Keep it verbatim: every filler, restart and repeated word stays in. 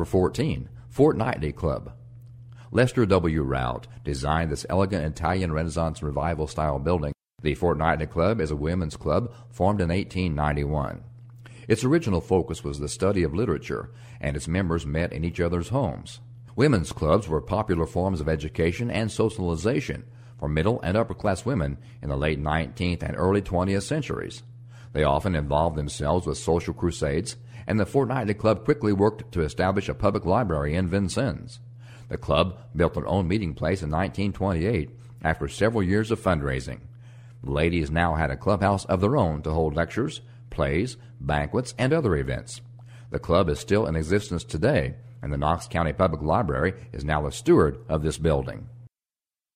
fourteen, Fortnightly Club. Lester W. Rout designed this elegant Italian Renaissance Revival-style building. The Fortnightly Club is a women's club formed in eighteen ninety-one. Its original focus was the study of literature, and its members met in each other's homes. Women's clubs were popular forms of education and socialization for middle and upper-class women in the late nineteenth and early twentieth centuries. They often involved themselves with social crusades, and the Fortnightly Club quickly worked to establish a public library in Vincennes. The club built their own meeting place in nineteen twenty-eight after several years of fundraising. The ladies now had a clubhouse of their own to hold lectures, plays, banquets, and other events. The club is still in existence today, and the Knox County Public Library is now the steward of this building.